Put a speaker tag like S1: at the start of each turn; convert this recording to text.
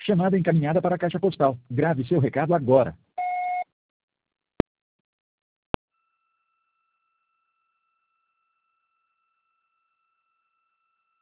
S1: Chamada encaminhada para a caixa postal. Grave seu recado agora.